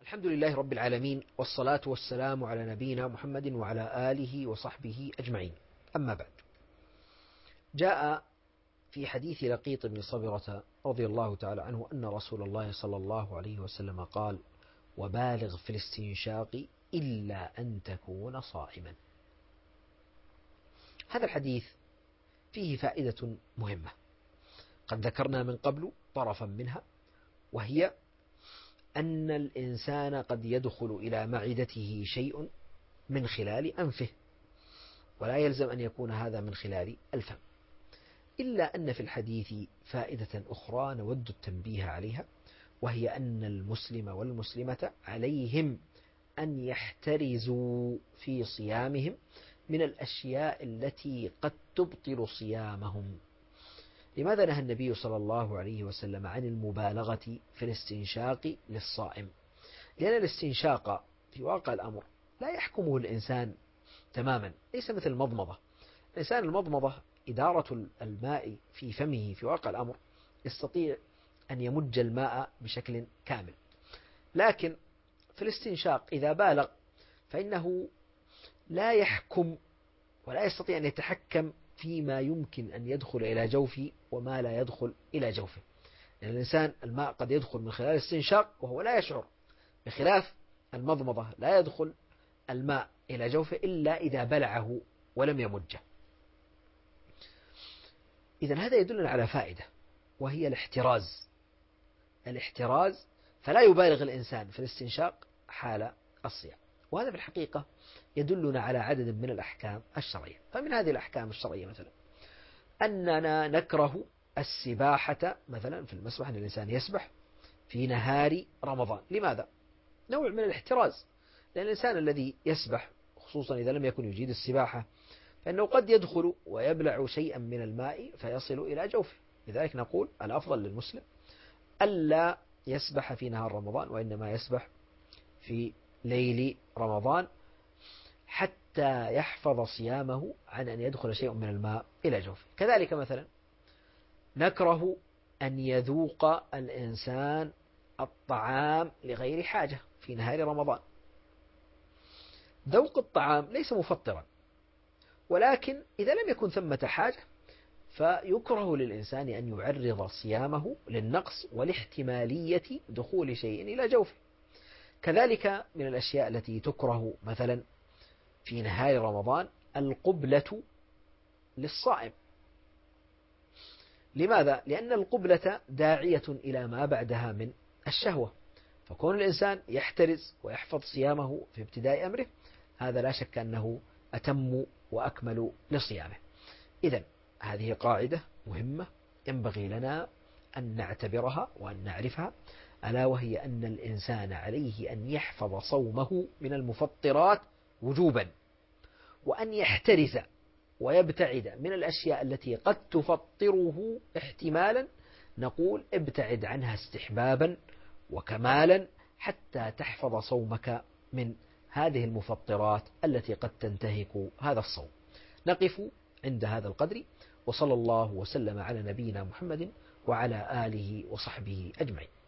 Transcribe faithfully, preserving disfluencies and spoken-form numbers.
الحمد لله رب العالمين، والصلاة والسلام على نبينا محمد وعلى آله وصحبه أجمعين. أما بعد، جاء في حديث لقيط بن صبرة رضي الله تعالى عنه أن رسول الله صلى الله عليه وسلم قال: وبالغ في الاستنشاق إلا أن تكون صائما. هذا الحديث فيه فائدة مهمة قد ذكرنا من قبل طرفا منها، وهي أن الإنسان قد يدخل إلى معدته شيء من خلال أنفه، ولا يلزم أن يكون هذا من خلال الفم، إلا أن في الحديث فائدة أخرى نود التنبيه عليها، وهي أن المسلم والمسلمة عليهم أن يحترزوا في صيامهم من الأشياء التي قد تبطل صيامهم. لماذا نهى النبي صلى الله عليه وسلم عن المبالغة في الاستنشاق للصائم؟ لأن الاستنشاق في واقع الأمر لا يحكمه الإنسان تماما، ليس مثل المضمضة. الإنسان المضمضة إدارة الماء في فمه في واقع الأمر يستطيع أن يمج الماء بشكل كامل، لكن في الاستنشاق إذا بالغ فإنه لا يحكم ولا يستطيع أن يتحكم فيما يمكن أن يدخل إلى جوفه وما لا يدخل إلى جوفه. لأن الإنسان الماء قد يدخل من خلال الاستنشاق وهو لا يشعر، بخلاف المضمضة لا يدخل الماء إلى جوفه إلا إذا بلعه ولم يمجه. إذن هذا يدلنا على فائدة، وهي الاحتراز. الاحتراز فلا يبالغ الإنسان في الاستنشاق حال الصيام، وهذا في الحقيقة يدلنا على عدد من الأحكام الشرعية. فمن هذه الأحكام الشرعية مثلا أننا نكره السباحة مثلا في المسبح، أن الإنسان يسبح في نهار رمضان. لماذا؟ نوع من الاحتراز، لأن الإنسان الذي يسبح خصوصا إذا لم يكن يجيد السباحة فإنه قد يدخل ويبلع شيئا من الماء فيصل إلى جوفه. لذلك نقول الأفضل للمسلم ألا يسبح في نهار رمضان، وإنما يسبح في ليل رمضان حتى يحفظ صيامه عن أن يدخل شيء من الماء إلى جوفه. كذلك مثلا نكره أن يذوق الإنسان الطعام لغير حاجة في نهار رمضان. ذوق الطعام ليس مفطرا، ولكن إذا لم يكن ثمة حاجة فيكره للإنسان أن يعرض صيامه للنقص ولاحتمالية دخول شيء إلى جوفه. كذلك من الأشياء التي تكره مثلا في نهار رمضان القبلة للصائم. لماذا؟ لأن القبلة داعية إلى ما بعدها من الشهوة، فكون الإنسان يحترز ويحفظ صيامه في ابتداء أمره هذا لا شك أنه أتم وأكمل لصيامه. إذن هذه قاعدة مهمة ينبغي لنا أن نعتبرها وأن نعرفها، ألا وهي أن الإنسان عليه أن يحفظ صومه من المفطرات وجوبا، وأن يحترز ويبتعد من الأشياء التي قد تفطره احتمالا، نقول ابتعد عنها استحبابا وكمالا حتى تحفظ صومك من هذه المفطرات التي قد تنتهك هذا الصوم. نقف عند هذا القدر، وصلى الله وسلم على نبينا محمد وعلى آله وصحبه أجمعين.